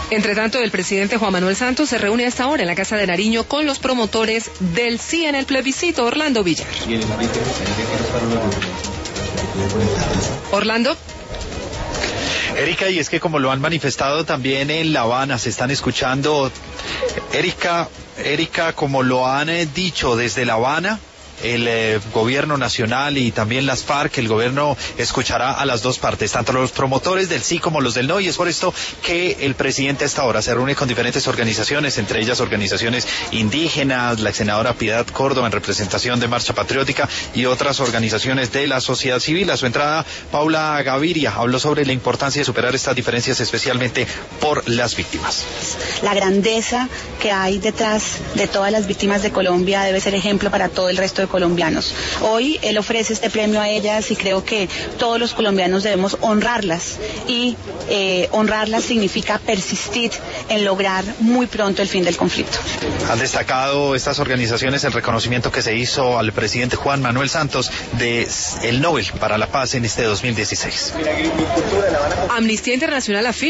Entre tanto, el presidente Juan Manuel Santos se reúne a esta hora en la Casa de Nariño con los promotores del sí en el plebiscito. Orlando Villar. Orlando. Erika, y es que como lo han manifestado también en La Habana, se están escuchando, Erika, como lo han dicho desde La Habana, el gobierno nacional y también las FARC, el gobierno escuchará a las dos partes, tanto los promotores del sí como los del no, y es por esto que el presidente a esta hora se reúne con diferentes organizaciones, entre ellas organizaciones indígenas, la senadora Piedad Córdoba en representación de Marcha Patriótica y otras organizaciones de la sociedad civil. A su entrada, Paula Gaviria habló sobre la importancia de superar estas diferencias, especialmente por las víctimas. La grandeza que hay detrás de todas las víctimas de Colombia debe ser ejemplo para todo el resto de colombianos. Hoy él ofrece este premio a ellas y creo que todos los colombianos debemos honrarlas, y honrarlas significa persistir en lograr muy pronto el fin del conflicto. Han destacado estas organizaciones el reconocimiento que se hizo al presidente Juan Manuel Santos de el Nobel para la Paz en este 2016. Amnistía Internacional afirma